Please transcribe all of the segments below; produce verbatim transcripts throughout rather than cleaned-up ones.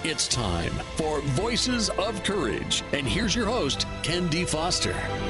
It's time for Voices of Courage. And here's your host, Ken D. Foster.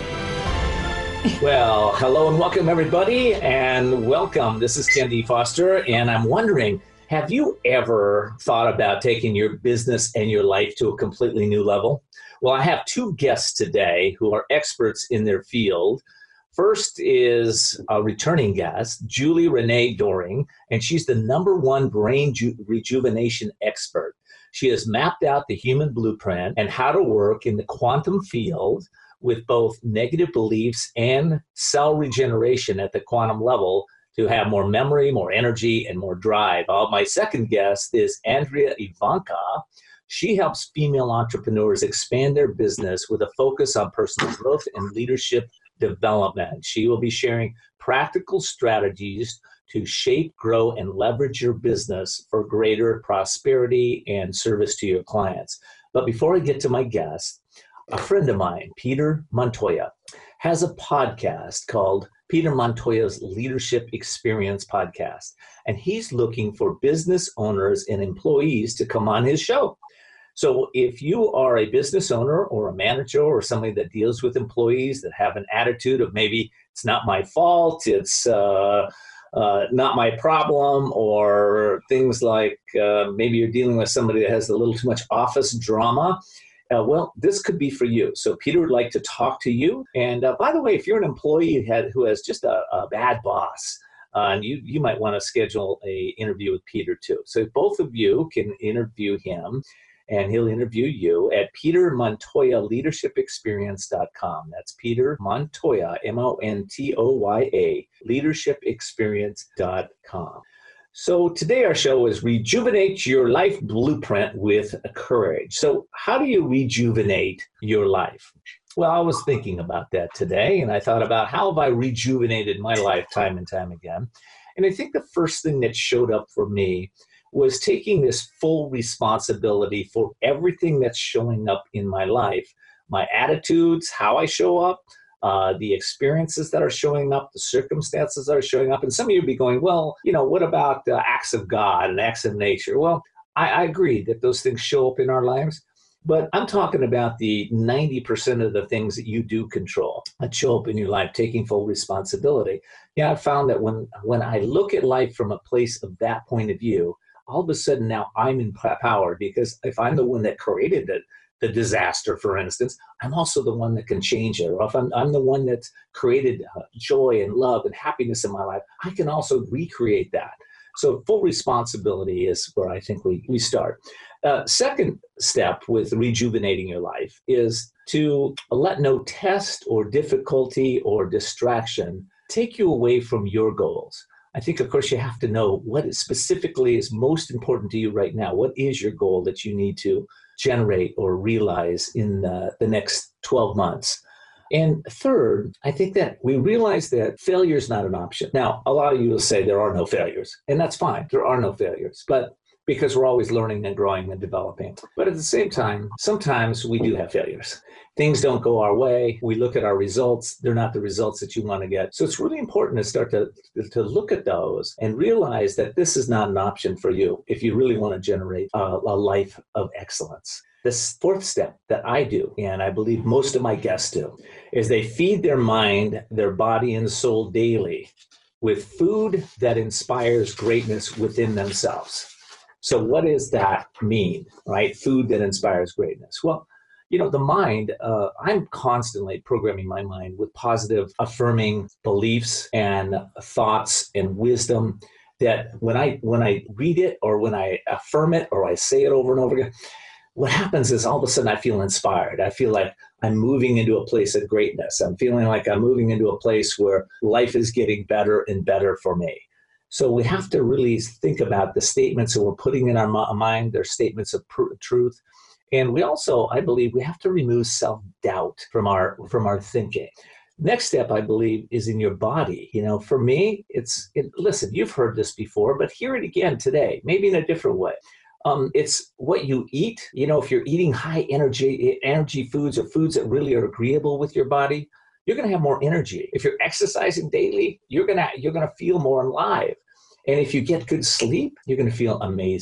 Well, hello and welcome, everybody, and welcome. This is Ken D. Foster, and I'm wondering, have you ever thought about taking your business and your life to a completely new level? Well, I have two guests today who are experts in their field. First is a returning guest, Julie Renee Doring, and she's the number one brain ju- rejuvenation expert. She has mapped out the human blueprint and how to work in the quantum field with both negative beliefs and cell regeneration at the quantum level to have more memory, more energy, and more drive. Uh, my second guest is Andrea Ivanka. She helps female entrepreneurs expand their business with a focus on personal growth and leadership development. She will be sharing practical strategies to shape, grow, and leverage your business for greater prosperity and service to your clients. But before I get to my guest, a friend of mine, Peter Montoya, has a podcast called Peter Montoya's Leadership Experience Podcast. And he's looking for business owners and employees to come on his show. So if you are a business owner or a manager or somebody that deals with employees that have an attitude of maybe it's not my fault, it's uh, uh, not my problem, or things like uh, maybe you're dealing with somebody that has a little too much office drama, uh, well, this could be for you. So Peter would like to talk to you. And uh, by the way, if you're an employee who, had, who has just a, a bad boss, uh, and you, you might want to schedule a interview with Peter too. So both of you can interview him, and he'll interview you at peter montoya leadership experience dot com. That's Peter Montoya, M O N T O Y A, leadership experience dot com. So today our show is Rejuvenate Your Life Blueprint with Courage. So how do you rejuvenate your life? Well, I was thinking about that today, and I thought about how have I rejuvenated my life time and time again. And I think the first thing that showed up for me was taking this full responsibility for everything that's showing up in my life, my attitudes, how I show up, uh, the experiences that are showing up, the circumstances that are showing up. And some of you will be going, well, you know, what about uh, acts of God and acts of nature? Well, I, I agree that those things show up in our lives, but I'm talking about the ninety percent of the things that you do control that show up in your life, taking full responsibility. Yeah, I've found that when, when I look at life from a place of that point of view, all of a sudden now I'm in power, because if I'm the one that created the, the disaster, for instance, I'm also the one that can change it. Or if I'm, I'm the one that's created uh, joy and love and happiness in my life, I can also recreate that. So full responsibility is where I think we, we start. Uh, second step with rejuvenating your life is to let no test or difficulty or distraction take you away from your goals. I think, of course, you have to know what specifically is most important to you right now. What is your goal that you need to generate or realize in uh, the next twelve months? And third, I think that we realize that failure is not an option. Now, a lot of you will say there are no failures, and that's fine. There are no failures, but because we're always learning and growing and developing. But at the same time, sometimes we do have failures. Things don't go our way. We look at our results. They're not the results that you want to get. So it's really important to start to, to look at those and realize that this is not an option for you if you really want to generate a, a life of excellence. The fourth step that I do, and I believe most of my guests do, is they feed their mind, their body, and soul daily with food that inspires greatness within themselves. So what does that mean, right? Food that inspires greatness. Well, you know, the mind, uh, I'm constantly programming my mind with positive, affirming beliefs and thoughts and wisdom that when I when I read it or when I affirm it or I say it over and over again, what happens is all of a sudden I feel inspired. I feel like I'm moving into a place of greatness. I'm feeling like I'm moving into a place where life is getting better and better for me. So we have to really think about the statements that we're putting in our mind. They're statements of pr- truth. And we also, I believe, we have to remove self-doubt from our from our thinking. Next step, I believe, is in your body. You know, for me, it's, it, listen, you've heard this before, but hear it again today, maybe in a different way. Um, it's what you eat. You know, if you're eating high energy, energy foods or foods that really are agreeable with your body, you're going to have more energy. If you're exercising daily, you're going to you're going to feel more alive. And if you get good sleep, you're going to feel amazing.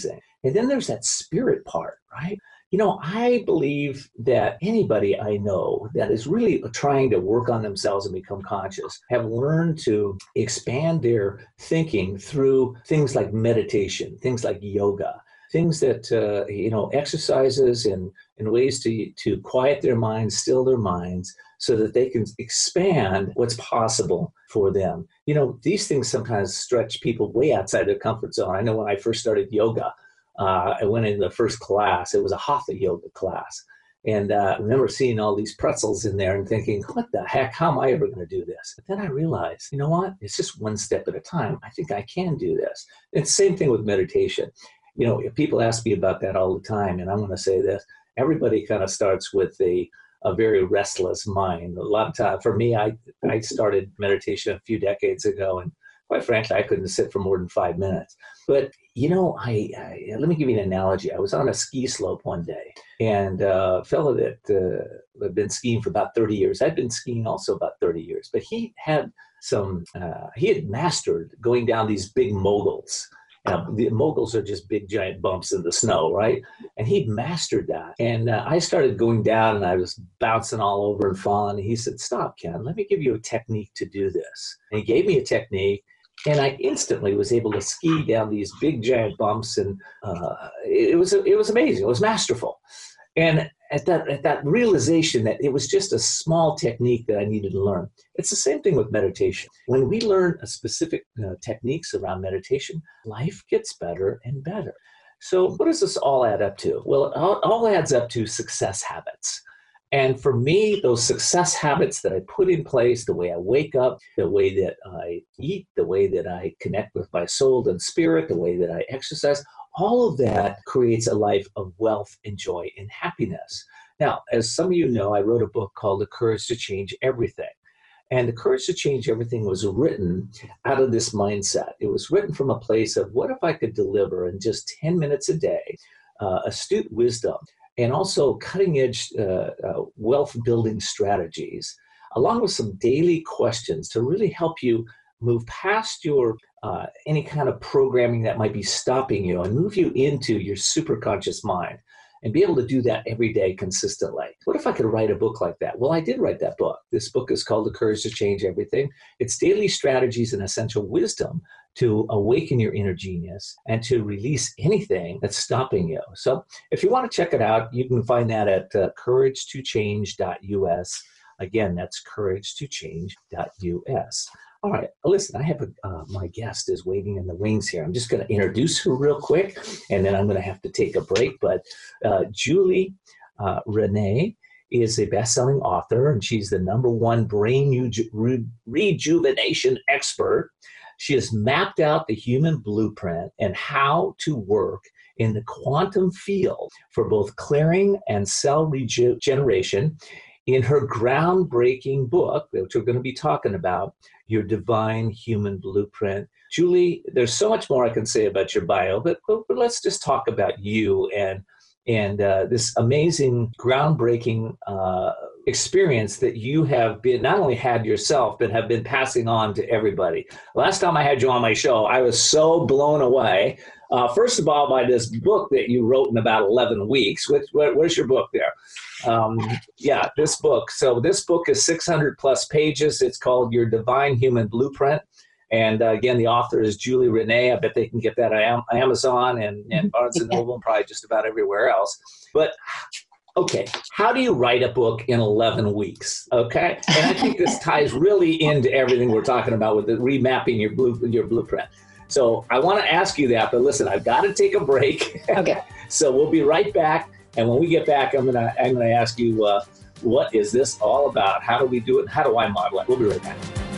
And then there's that spirit part, right? You know, I believe that anybody I know that is really trying to work on themselves and become conscious have learned to expand their thinking through things like meditation, things like yoga, things that, uh, you know, exercises and, and ways to, to quiet their minds, still their minds, so that they can expand what's possible for them. You know, these things sometimes stretch people way outside their comfort zone. I know when I first started yoga, Uh, I went in the first class. It was a hatha yoga class. And uh, I remember seeing all these pretzels in there and thinking, what the heck, how am I ever going to do this? But then I realized, you know what? It's just one step at a time. I think I can do this. It's the same thing with meditation. You know, if people ask me about that all the time, and I'm going to say this, everybody kind of starts with a, a very restless mind. A lot of time, for me, I, I started meditation a few decades ago, and quite frankly, I couldn't sit for more than five minutes. But you know, I, I let me give you an analogy. I was on a ski slope one day, and uh, a fellow that uh, had been skiing for about thirty years. I'd been skiing also about thirty years, but he had some. Uh, he had mastered going down these big moguls. Now, the moguls are just big, giant bumps in the snow, right? And he'd mastered that. And uh, I started going down, and I was bouncing all over and falling. And he said, "Stop, Ken. Let me give you a technique to do this." And he gave me a technique. And I instantly was able to ski down these big giant bumps, and uh, it was it was amazing. It was masterful. And at that at that realization that it was just a small technique that I needed to learn. It's the same thing with meditation. When we learn a specific uh, techniques around meditation, life gets better and better. So what does this all add up to? Well, it all, all adds up to success habits. And for me, those success habits that I put in place, the way I wake up, the way that I eat, the way that I connect with my soul and spirit, the way that I exercise, all of that creates a life of wealth and joy and happiness. Now, as some of you know, I wrote a book called The Courage to Change Everything. And The Courage to Change Everything was written out of this mindset. It was written from a place of, what if I could deliver in just ten minutes a day, uh, astute wisdom, and also cutting-edge uh, uh, wealth-building strategies, along with some daily questions to really help you move past your uh, any kind of programming that might be stopping you and move you into your superconscious mind and be able to do that every day consistently. What if I could write a book like that? Well, I did write that book. This book is called The Courage to Change Everything. It's daily strategies and essential wisdom to awaken your inner genius and to release anything that's stopping you. So if you want to check it out, you can find that at uh, courage to change dot U S. Again, that's courage to change dot U S. All right, listen, I have a, uh, my guest is waiting in the wings here. I'm just going to introduce her real quick, and then I'm going to have to take a break. But uh, Julie uh, Renee is a best-selling author, and she's the number one brain reju- re- rejuvenation expert. She has mapped out the human blueprint and how to work in the quantum field for both clearing and cell regeneration in her groundbreaking book, which we're going to be talking about, Your Divine Human Blueprint. Julie, there's so much more I can say about your bio, but, but, but let's just talk about you and and uh, this amazing, groundbreaking uh, experience that you have been not only had yourself, but have been passing on to everybody. Last time I had you on my show, I was so blown away. Uh, first of all, by this book that you wrote in about eleven weeks. Which, where, where's your book there? Um, yeah, this book. So this book is six hundred plus pages. It's called Your Divine Human Blueprint. And uh, again, the author is Julie Renee. I bet they can get that on Amazon and, and Barnes and Noble and probably just about everywhere else. But okay, how do you write a book in eleven weeks? Okay, and I think this ties really into everything we're talking about with the remapping your blue your blueprint. So I want to ask you that, but listen, I've got to take a break. Okay. So we'll be right back, and when we get back, I'm gonna I'm gonna ask you uh, what is this all about? How do we do it? How do I model it? We'll be right back.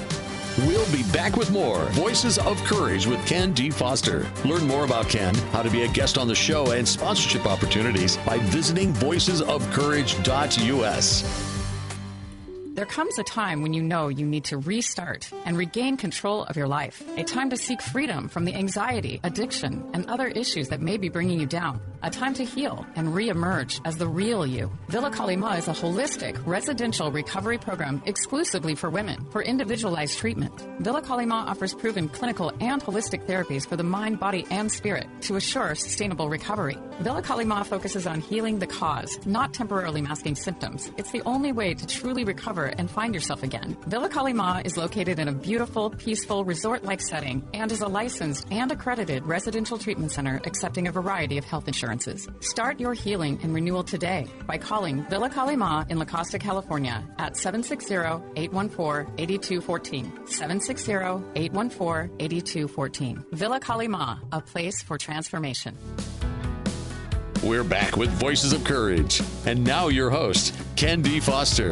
We'll be back with more Voices of Courage with Ken D. Foster. Learn more about Ken, how to be a guest on the show, and sponsorship opportunities by visiting voices of courage dot U S. There comes a time when you know you need to restart and regain control of your life. A time to seek freedom from the anxiety, addiction, and other issues that may be bringing you down. a time to heal and re-emerge as the real you. Villa Kalima is a holistic residential recovery program exclusively for women for individualized treatment. Villa Kalima offers proven clinical and holistic therapies for the mind, body, and spirit to assure sustainable recovery. Villa Kalima focuses on healing the cause, not temporarily masking symptoms. It's the only way to truly recover and find yourself again. Villa Kalima is located in a beautiful, peaceful, resort-like setting and is a licensed and accredited residential treatment center accepting a variety of health insurances. Start your healing and renewal today by calling Villa Kalima in La Costa, California at seven six zero, eight one four, eight two one four, seven six zero, eight one four, eight two one four. Villa Kalima, a place for transformation. We're back with Voices of Courage. And now your host, Ken D. Foster.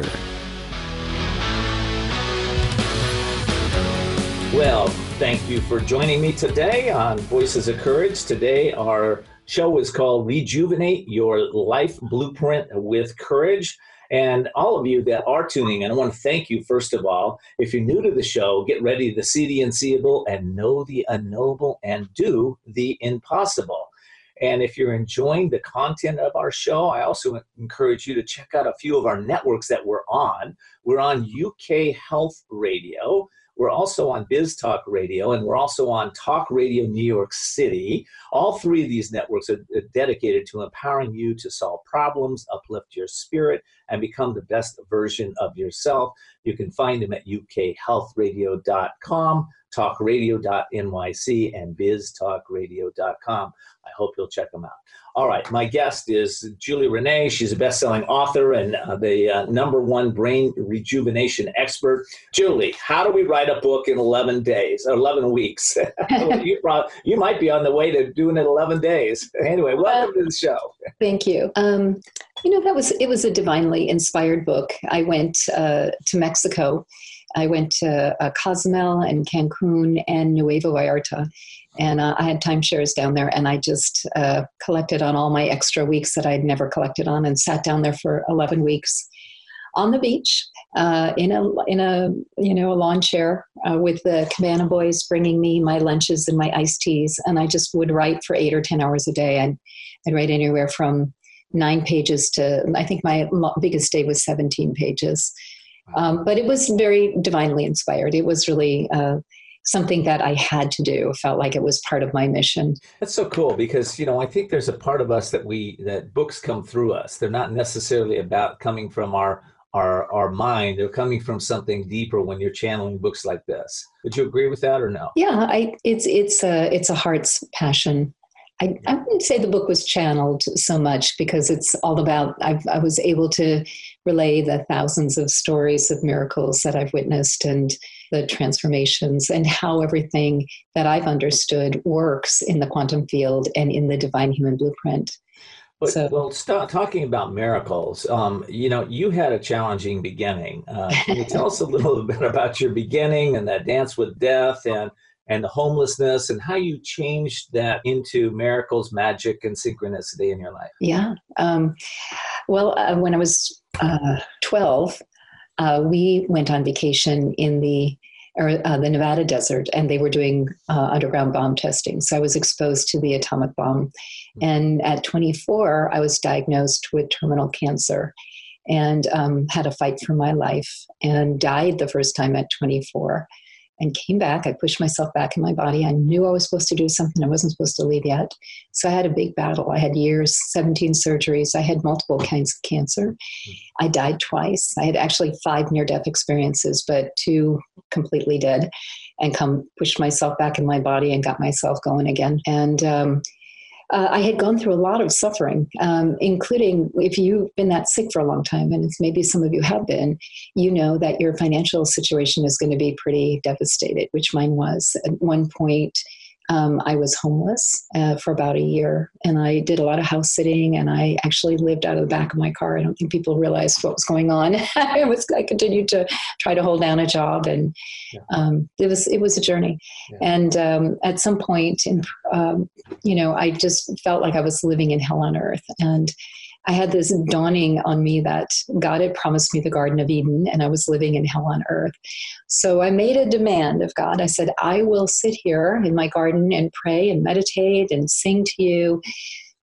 Well, thank you for joining me today on Voices of Courage. Today, our show is called Rejuvenate Your Life Blueprint with Courage. And all of you that are tuning in, I want to thank you, first of all. If you're new to the show, get ready to see the unseeable and know the unknowable and do the impossible. And if you're enjoying the content of our show, I also encourage you to check out a few of our networks that we're on. We're on U K Health Radio. We're also on Biz Talk Radio, and we're also on Talk Radio New York City. All three of these networks are dedicated to empowering you to solve problems, uplift your spirit, and become the best version of yourself. You can find them at U K health radio dot com, talk radio dot N Y C, and biz talk radio dot com. I hope you'll check them out. All right, my guest is Julie Renee. She's a best-selling author and uh, the uh, number one brain rejuvenation expert. Julie, how do we write a book in eleven days, or eleven weeks? you, probably, you might be on the way to doing it eleven days. Anyway, welcome uh, to the show. Thank you. Um, you know, that was it was a divinely inspired book. I went uh, to Mexico. I went to uh, Cozumel and Cancun and Nuevo Vallarta. And uh, I had timeshares down there, and I just uh, collected on all my extra weeks that I'd never collected on, and sat down there for eleven weeks on the beach uh, in a in a you know a lawn chair uh, with the Cabana boys bringing me my lunches and my iced teas, and I just would write for eight or ten hours a day. I'd, I'd write anywhere from nine pages to I think my biggest day was seventeen pages, um, but it was very divinely inspired. It was really. Uh, something that I had to do, felt like it was part of my mission. That's so cool because, you know, I think there's a part of us that we, that books come through us. They're not necessarily about coming from our, our, our mind. They're coming from something deeper when you're channeling books like this. Would you agree with that or no? Yeah, I, it's, it's a, it's a heart's passion. I, I wouldn't say the book was channeled so much because it's all about, I've, I was able to relay the thousands of stories of miracles that I've witnessed and the transformations and how everything that I've understood works in the quantum field and in the divine human blueprint. But, so, well, start talking about miracles. Um, you know, you had a challenging beginning. Uh, can you tell us a little bit about your beginning and that dance with death and and the homelessness and how you changed that into miracles, magic, and synchronicity in your life? Yeah. Um, well, uh, when I was uh, twelve, uh, we went on vacation in the or, uh, the Nevada desert, and they were doing uh, underground bomb testing. So I was exposed to the atomic bomb. And at twenty-four, I was diagnosed with terminal cancer and um, had a fight for my life and died the first time at twenty-four. And came back. I pushed myself back in my body. I knew I was supposed to do something. I wasn't supposed to leave yet. So I had a big battle. I had years, seventeen surgeries. I had multiple kinds of cancer. I died twice. I had actually five near-death experiences, but two completely dead, and come pushed myself back in my body and got myself going again. And um, Uh, I had gone through a lot of suffering, um, including if you've been that sick for a long time, and it's maybe some of you have been, you know that your financial situation is going to be pretty devastated, which mine was. At one point, um, I was homeless uh, for about a year, and I did a lot of house sitting, and I actually lived out of the back of my car. I don't think people realized what was going on. it was, I continued to try to hold down a job, and yeah. um, it was it was a journey. Yeah. And um, at some point, in, um, you know, I just felt like I was living in hell on earth, and I had this dawning on me that God had promised me the Garden of Eden, and I was living in hell on earth. So I made a demand of God. I said, I will sit here in my garden and pray and meditate and sing to you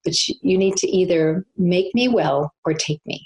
but you need to either make me well or take me.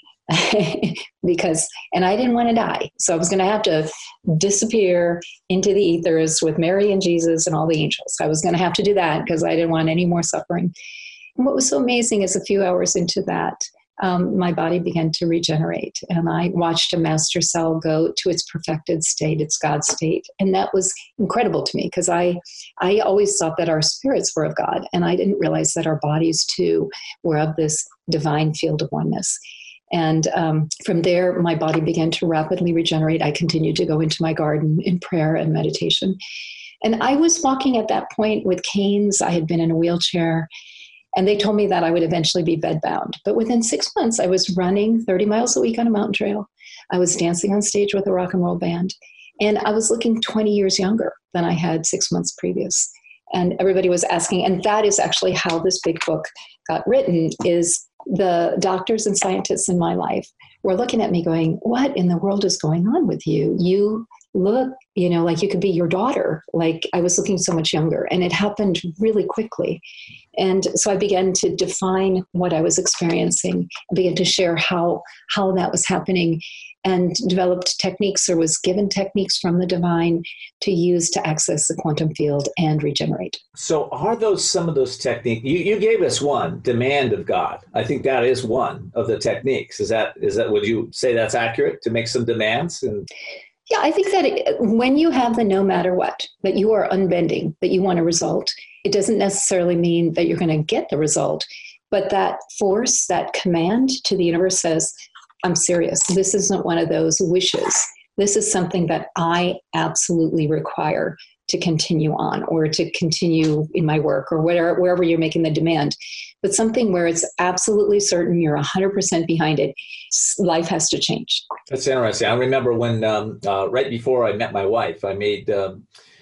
Because, and I didn't want to die. So I was going to have to disappear into the ethers with Mary and Jesus and all the angels. I was going to have to do that because I didn't want any more suffering. And what was so amazing is a few hours into that, um, my body began to regenerate. And I watched a master cell go to its perfected state, its God state. And that was incredible to me because I, I always thought that our spirits were of God. And I didn't realize that our bodies too were of this divine field of oneness. And um, from there, my body began to rapidly regenerate. I continued to go into my garden in prayer and meditation. And I was walking at that point with canes. I had been in a wheelchair, and they told me that I would eventually be bedbound. But within six months, I was running thirty miles a week on a mountain trail. I was dancing on stage with a rock and roll band. And I was looking twenty years younger than I had six months previous. And everybody was asking, and that is actually how this big book got written, is the doctors and scientists in my life were looking at me going, what in the world is going on with you? You look, you know, like you could be your daughter. Like I was looking so much younger, and it happened really quickly. And so I began to define what I was experiencing, I began to share how, how that was happening, and developed techniques, or was given techniques from the divine to use to access the quantum field and regenerate. So are those some of those techniques? You, you gave us one, demand of God. I think that is one of the techniques. Is that, is that, would you say that's accurate, to make some demands? And yeah, I think that it, when you have the no matter what, that you are unbending, that you want a result, it doesn't necessarily mean that you're going to get the result, but that force, that command to the universe says, I'm serious. This isn't one of those wishes. This is something that I absolutely require to continue on, or to continue in my work, or whatever, wherever you're making the demand. But something where it's absolutely certain you're one hundred percent behind it. Life has to change. That's interesting. I remember when, um, uh, right before I met my wife, I made um,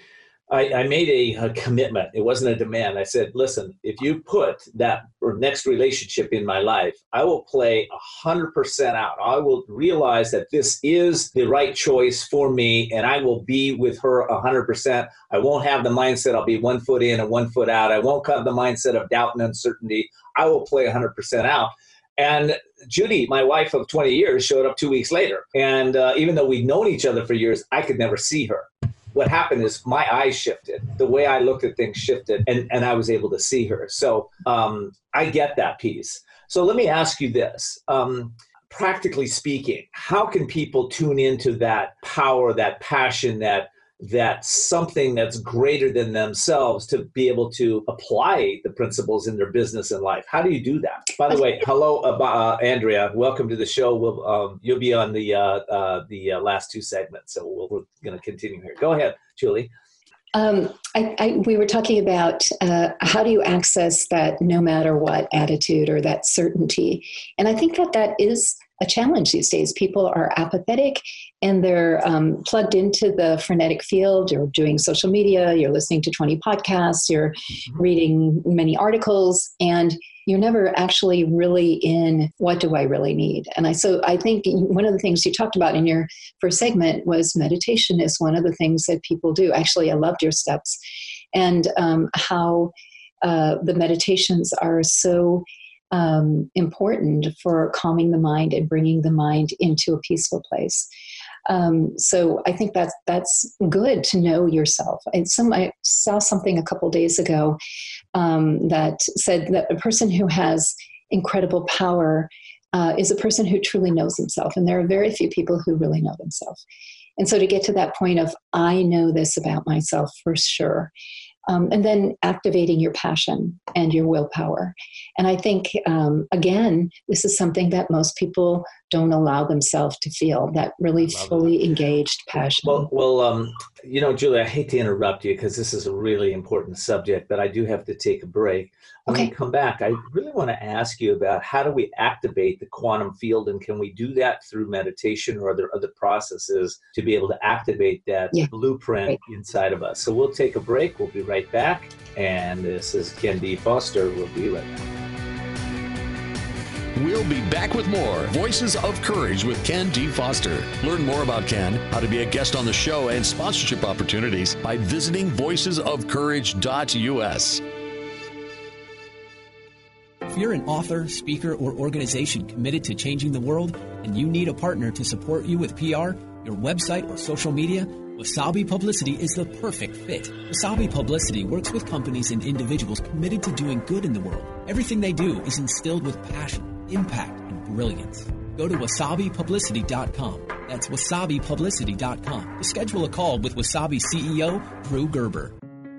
I, I made a, a commitment. It wasn't a demand. I said, listen, if you put that next relationship in my life, I will play one hundred percent out. I will realize that this is the right choice for me, and I will be with her one hundred percent. I won't have the mindset I'll be one foot in and one foot out. I won't have the mindset of doubt and uncertainty. I will play one hundred percent out. And Judy, my wife of twenty years, showed up two weeks later. And uh, even though we'd known each other for years, I could never see her. What happened is my eyes shifted. The way I looked at things shifted, and, and I was able to see her. So um, I get that piece. So let me ask you this. Um, practically speaking, how can people tune into that power, that passion, that that something that's greater than themselves to be able to apply the principles in their business and life? How do you do that? By the way, hello, uh, uh, Andrea. Welcome to the show. We'll, um, you'll be on the uh, uh, the uh, last two segments, so we'll, we're going to continue here. Go ahead, Julie. Um, I, I, we were talking about uh, how do you access that no matter what attitude, or that certainty. And I think that that is a challenge these days. People are apathetic, and they're um, plugged into the frenetic field. You're doing social media, you're listening to twenty podcasts, you're mm-hmm. reading many articles, and you're never actually really in what do I really need? And I so I think one of the things you talked about in your first segment was meditation is one of the things that people do. Actually, I loved your steps, and um, how uh, the meditations are so um, important for calming the mind and bringing the mind into a peaceful place. Um, so I think that's, that's good to know yourself. And some, I saw something a couple days ago um, that said that a person who has incredible power uh, is a person who truly knows himself. And there are very few people who really know themselves. And so to get to that point of, I know this about myself for sure. Um, and then activating your passion and your willpower. And I think, um, again, this is something that most people don't allow themselves to feel, that really fully that. engaged passion. Well, well, um, you know, Julie, I hate to interrupt you because this is a really important subject, but I do have to take a break. When okay. we come back, I really want to ask you about how do we activate the quantum field, and can we do that through meditation, or are there other processes to be able to activate that yeah. blueprint right. inside of us? So we'll take a break. We'll be right back. And this is Ken D. Foster. We'll be right back. We'll be back with more Voices of Courage with Ken D. Foster. Learn more about Ken, how to be a guest on the show, and sponsorship opportunities by visiting voices of courage dot U S. If you're an author, speaker, or organization committed to changing the world and you need a partner to support you with P R, your website, or social media, Wasabi Publicity is the perfect fit. Wasabi Publicity works with companies and individuals committed to doing good in the world. Everything they do is instilled with passion, impact, and brilliance. Go to wasabi publicity dot com. That's wasabi publicity dot com to schedule a call with Wasabi C E O Drew Gerber.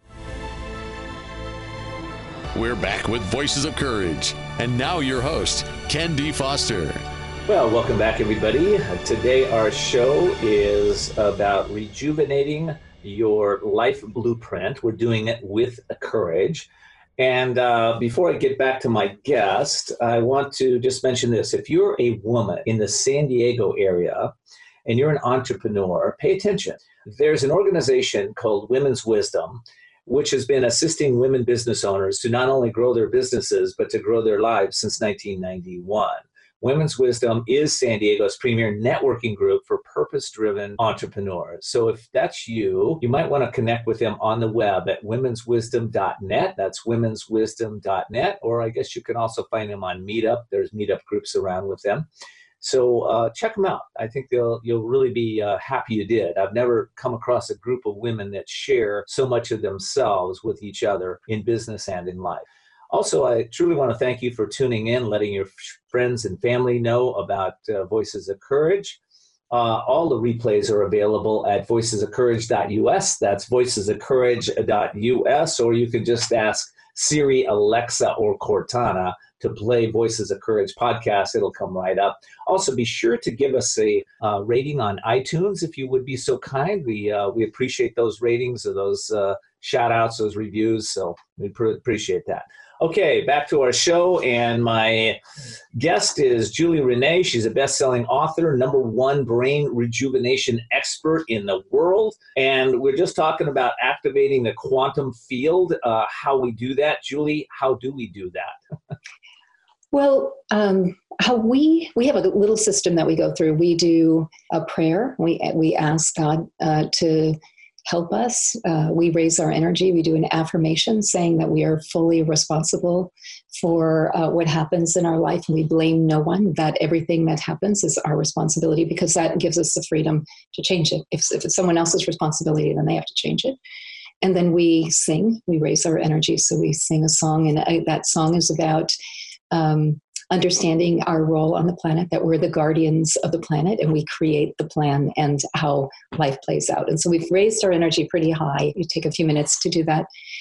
We're back with Voices of Courage. And now your host, Ken D. Foster. Well, welcome back, everybody. Today our show is about rejuvenating your life blueprint. We're doing it with courage. And uh, before I get back to my guest, I want to just mention this. If you're a woman in the San Diego area and you're an entrepreneur, pay attention. There's an organization called Women's Wisdom, which has been assisting women business owners to not only grow their businesses, but to grow their lives since nineteen ninety-one. Women's Wisdom is San Diego's premier networking group for purpose-driven entrepreneurs. So if that's you, you might want to connect with them on the web at womens wisdom dot net. That's womens wisdom dot net. Or I guess you can also find them on Meetup. There's Meetup groups around with them. So uh, check them out. I think they'll you'll really be uh, happy you did. I've never come across a group of women that share so much of themselves with each other in business and in life. Also, I truly want to thank you for tuning in, letting your friends and family know about uh, Voices of Courage. Uh, all the replays are available at voices of courage dot U S. That's voices of courage dot U S. Or you can just ask Siri, Alexa, or Cortana to play Voices of Courage podcast. It'll come right up. Also, be sure to give us a uh, rating on iTunes if you would be so kind. We uh, we appreciate those ratings or those uh, shout outs, those reviews. So we pr- appreciate that. Okay, back to our show, and my guest is Julie Renee. She's a best-selling author, number one brain rejuvenation expert in the world, and we're just talking about activating the quantum field, uh, how we do that. Julie, how do we do that? Well, um, how we we have a little system that we go through. We do a prayer. We we ask God uh, to help us. Uh, we raise our energy. We do an affirmation saying that we are fully responsible for uh, what happens in our life. And we blame no one, that everything that happens is our responsibility, because that gives us the freedom to change it. If, if it's someone else's responsibility, then they have to change it. And then we sing, we raise our energy. So we sing a song, and uh, that song is about um, understanding our role on the planet, that we're the guardians of the planet and we create the plan and how life plays out. And so we've raised our energy pretty high. You take a few minutes to do that.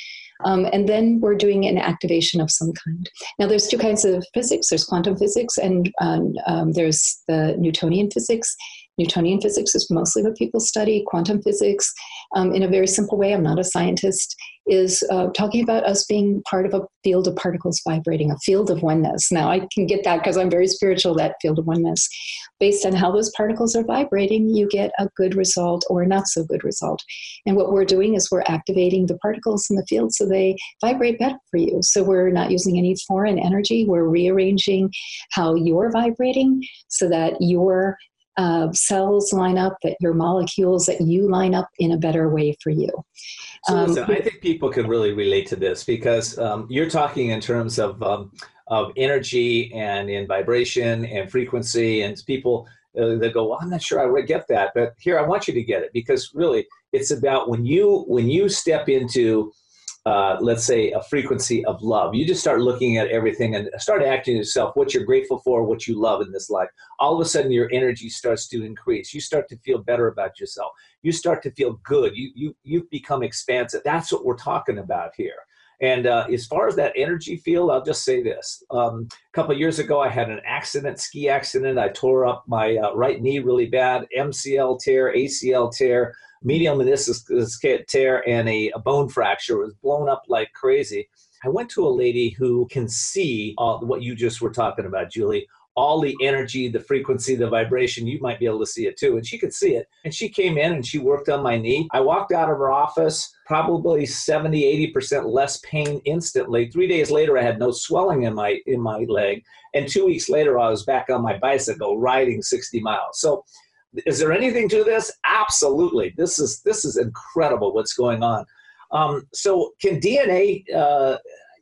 Um, and then we're doing an activation of some kind. Now, there's two kinds of physics. There's quantum physics and um, um, there's the Newtonian physics. Newtonian physics is mostly what people study. Quantum physics, um, in a very simple way, I'm not a scientist, is uh, talking about us being part of a field of particles vibrating, a field of oneness. Now, I can get that because I'm very spiritual, that field of oneness. Based on how those particles are vibrating, you get a good result or a not so good result. And what we're doing is we're activating the particles in the field so they vibrate better for you. So we're not using any foreign energy. We're rearranging how you're vibrating so that your Uh, cells line up, that your molecules, that you line up in a better way for you. So Um, listen, I think people can really relate to this because um, you're talking in terms of um, of energy and in vibration and frequency, and people uh, that go, well, I'm not sure I would get that, but here I want you to get it, because really it's about when you when you step into Uh, let's say a frequency of love. You just start looking at everything and start asking yourself what you're grateful for, what you love in this life. All of a sudden your energy starts to increase. You start to feel better about yourself. You start to feel good. You, you, you've become expansive. That's what we're talking about here. And uh, as far as that energy field, I'll just say this. Um, a couple of years ago, I had an accident, ski accident. I tore up my uh, right knee really bad, M C L tear, A C L tear, medial meniscus tear, and a, a bone fracture. It was blown up like crazy. I went to a lady who can see all, what you just were talking about, Julie, all the energy, the frequency, the vibration. You might be able to see it too. And she could see it. And she came in and she worked on my knee. I walked out of her office, probably seventy, eighty percent less pain instantly. Three days later, I had no swelling in my, in my leg. And two weeks later, I was back on my bicycle riding sixty miles. So is there anything to this? Absolutely. This is this is incredible what's going on. Um, so can D N A, uh,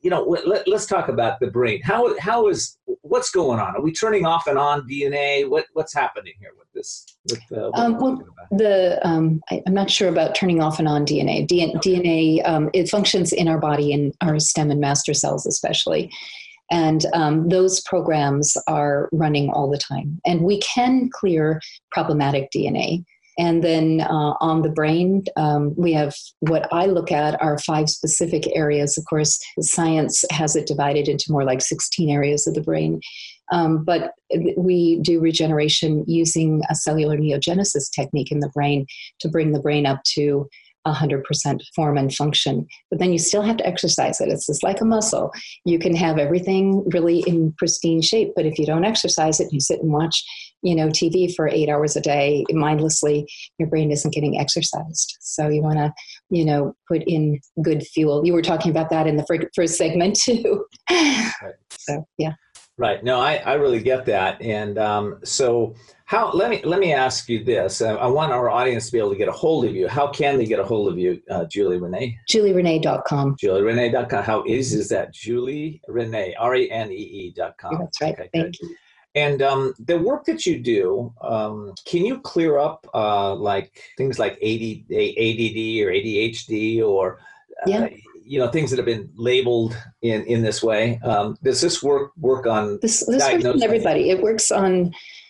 you know, let, let's talk about the brain. How how is what's going on? Are we turning off and on D N A? What what's happening here with this? With uh, what um, well, the um, I, I'm not sure about turning off and on D N A. D N A, okay. D N A um, it functions in our body, in our stem and master cells especially. And um, those programs are running all the time. And we can clear problematic D N A. And then uh, on the brain, um, we have what I look at are five specific areas. Of course, science has it divided into more like sixteen areas of the brain. Um, but we do regeneration using a cellular neogenesis technique in the brain to bring the brain up to one hundred percent form and function. But then you still have to exercise it. It's just like a muscle. You can have everything really in pristine shape, but if you don't exercise it, you sit and watch, you know, T V for eight hours a day mindlessly, your brain isn't getting exercised. So you want to, you know, put in good fuel. You were talking about that in the first segment too. Right. So, yeah. Right. No, I, I really get that. And um, so how, let me, let me ask you this. Uh, I want our audience to be able to get a hold of you. How can they get a hold of you, uh, Julie Renee? Julie Renee dot com. Julie Renee dot com. How easy is that? Julie Renee, R A N E E dot com. That's right. Okay, Thank good. you. And um, the work that you do, um, can you clear up uh, like things like A D D or A D H D or uh, yeah. you know, things that have been labeled in, in this way? Um, does this work work on this? This works on everybody. It works on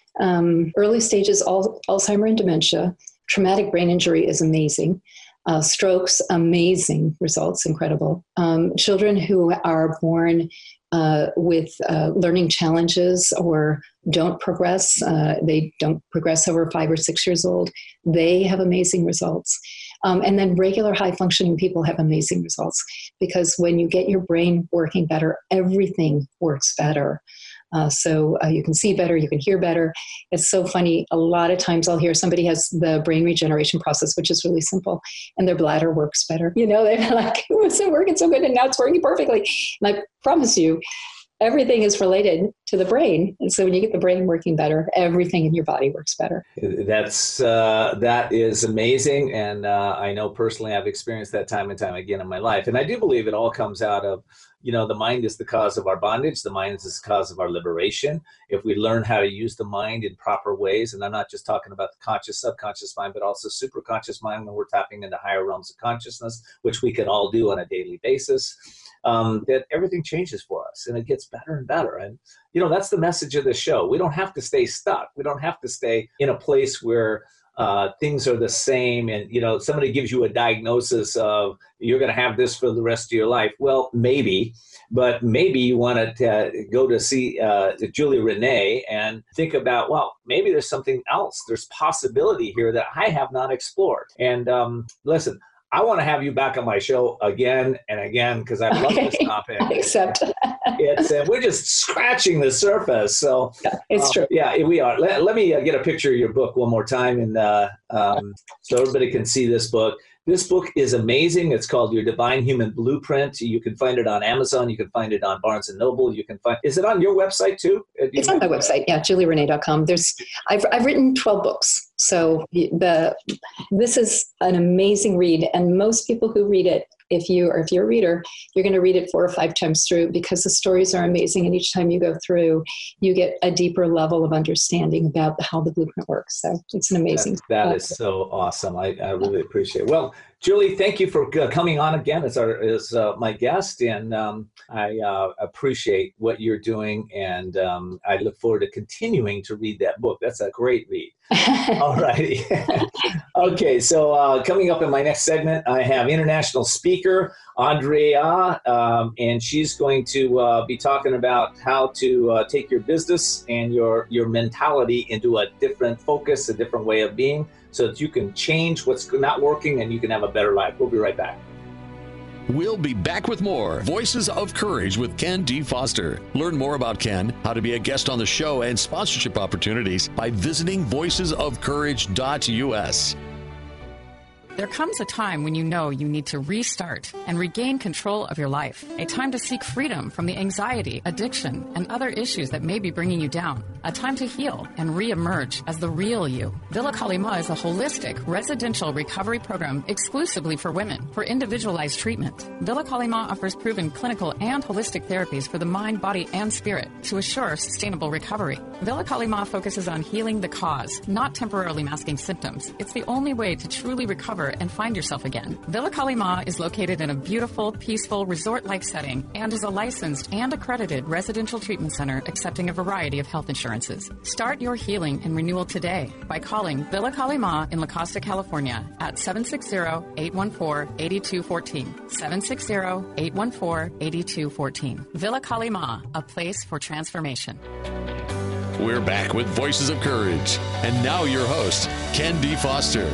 um, early stages al- Alzheimer and dementia. Traumatic brain injury is amazing. Uh, strokes, amazing results, incredible. Um, children who are born uh, with uh, learning challenges or don't progress, uh, they don't progress over five or six years old, they have amazing results. Um, and then regular high functioning people have amazing results because when you get your brain working better, everything works better. Uh, so uh, you can see better, you can hear better. It's so funny. A lot of times I'll hear somebody has the brain regeneration process, which is really simple, and their bladder works better. You know, they're like, it wasn't working so good and now it's working perfectly. And I promise you, everything is related to the brain. And so when you get the brain working better, everything in your body works better. That's, uh, that is amazing. And uh, I know personally I've experienced that time and time again in my life. And I do believe it all comes out of, you know, the mind is the cause of our bondage. The mind is the cause of our liberation. If we learn how to use the mind in proper ways, and I'm not just talking about the conscious, subconscious mind, but also superconscious mind when we're tapping into higher realms of consciousness, which we can all do on a daily basis, um, that everything changes for us and it gets better and better. And, you know, that's the message of the show. We don't have to stay stuck. We don't have to stay in a place where Uh, things are the same and, you know, somebody gives you a diagnosis of you're going to have this for the rest of your life. Well, maybe, but maybe you want to uh, go to see uh, Julie Renee and think about, well, maybe there's something else. There's possibility here that I have not explored. And um, listen, I want to have you back on my show again and again because I love okay. this topic. Except it's uh, we're just scratching the surface. So yeah, it's uh, true. Yeah, we are. Let, let me uh, get a picture of your book one more time, and uh, um, so everybody can see this book. This book is amazing. It's called Your Divine Human Blueprint. You can find it on Amazon. You can find it on Barnes and Noble. You can find. Is it on your website too? It's on my website. Yeah, Julie Renee dot com. There's. I've I've written twelve books. So the this is an amazing read, and most people who read it, if you or if you're a reader, you're going to read it four or five times through because the stories are amazing, and each time you go through, you get a deeper level of understanding about how the blueprint works. So it's an amazing. That, that is so awesome. I, I really appreciate it. Well, Julie, thank you for uh, coming on again as our as uh, my guest, and um, I uh, appreciate what you're doing, and um, I look forward to continuing to read that book. That's a great read. All righty. Okay, so uh, coming up in my next segment, I have international speaker Andrea, um, and she's going to uh, be talking about how to uh, take your business and your your mentality into a different focus, a different way of being, so that you can change what's not working and you can have a better life. We'll be right back. We'll be back with more Voices of Courage with Ken D. Foster. Learn more about Ken, how to be a guest on the show, and sponsorship opportunities by visiting voices of courage dot U S. There comes a time when you know you need to restart and regain control of your life. A time to seek freedom from the anxiety, addiction, and other issues that may be bringing you down. A time to heal and re-emerge as the real you. Villa Kalima is a holistic residential recovery program exclusively for women for individualized treatment. Villa Kalima offers proven clinical and holistic therapies for the mind, body, and spirit to assure sustainable recovery. Villa Kalima focuses on healing the cause, not temporarily masking symptoms. It's the only way to truly recover and find yourself again. Villa Kalima is located in a beautiful, peaceful, resort-like setting and is a licensed and accredited residential treatment center accepting a variety of health insurances. Start your healing and renewal today by calling Villa Kalima in La Costa, California at seven six zero, eight one four, eight two one four, seven six zero, eight one four, eight two one four. Villa Kalima, a place for transformation. We're back with Voices of Courage. And now your host, Ken D. Foster.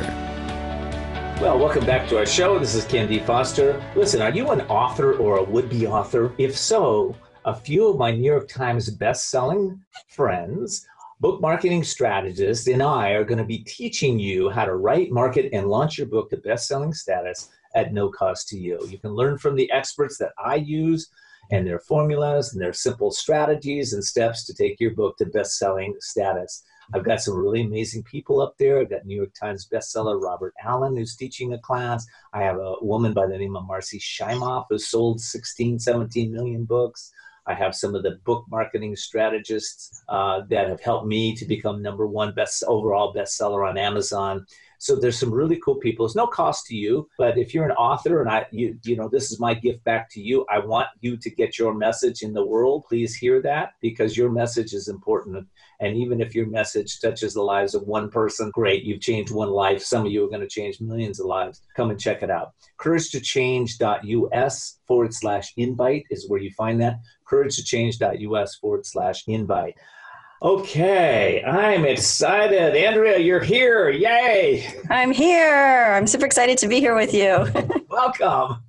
Well, welcome back to our show. This is Ken D. Foster. Listen, are you an author or a would-be author? If so, a few of my New York Times best-selling friends, book marketing strategists, and I are going to be teaching you how to write, market, and launch your book to best-selling status at no cost to you. You can learn from the experts that I use and their formulas and their simple strategies and steps to take your book to best-selling status. I've got some really amazing people up there. I've got New York Times bestseller Robert Allen, who's teaching a class. I have a woman by the name of Marcy Shimoff, who sold sixteen, seventeen million books. I have some of the book marketing strategists uh, that have helped me to become number one best overall bestseller on Amazon. So there's some really cool people. It's no cost to you, but if you're an author and I, you, you know, this is my gift back to you. I want you to get your message in the world. Please hear that, because your message is important. And even if your message touches the lives of one person, great, you've changed one life. Some of you are going to change millions of lives. Come and check it out. courage to change dot U S forward slash invite is where you find that. courage to change dot U S forward slash invite. Okay, I'm excited. Andrea, you're here. Yay. I'm here. I'm super excited to be here with you. Welcome.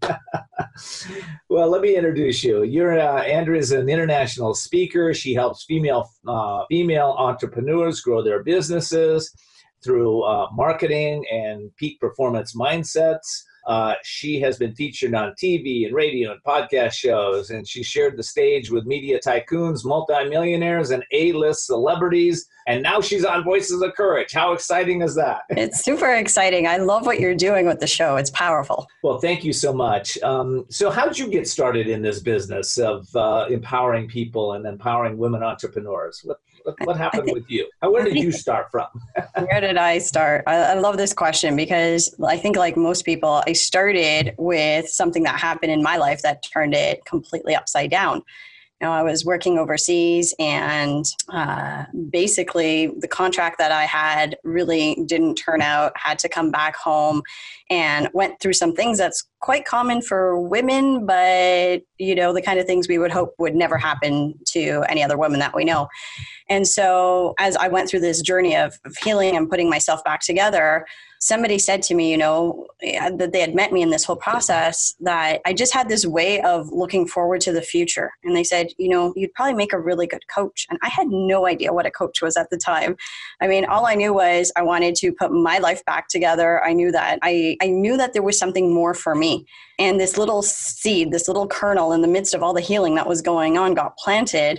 Well, let me introduce you. You're uh, Andrea's an international speaker. She helps female uh, female entrepreneurs grow their businesses through uh, marketing and peak performance mindsets. Uh, she has been featured on T V and radio and podcast shows, and she shared the stage with media tycoons, multimillionaires, and A-list celebrities. And now she's on Voices of Courage. How exciting is that? It's super exciting. I love what you're doing with the show. It's powerful. Well, thank you so much. Um, so how did you get started in this business of uh, empowering people and empowering women entrepreneurs? What, what, what happened think, with you? Where did you start from? Where did I start? I, I love this question because I think, like most people, I started with something that happened in my life that turned it completely upside down. You know, I was working overseas, and uh, basically the contract that I had really didn't turn out, had to come back home, and went through some things that's quite common for women, but, you know, the kind of things we would hope would never happen to any other woman that we know. And so as I went through this journey of, of healing and putting myself back together, somebody said to me, you know, that they had met me in this whole process, that I just had this way of looking forward to the future. And they said, you know, you'd probably make a really good coach. And I had no idea what a coach was at the time. I mean, all I knew was I wanted to put my life back together. I knew that I, I knew that there was something more for me. And this little seed, this little kernel in the midst of all the healing that was going on got planted.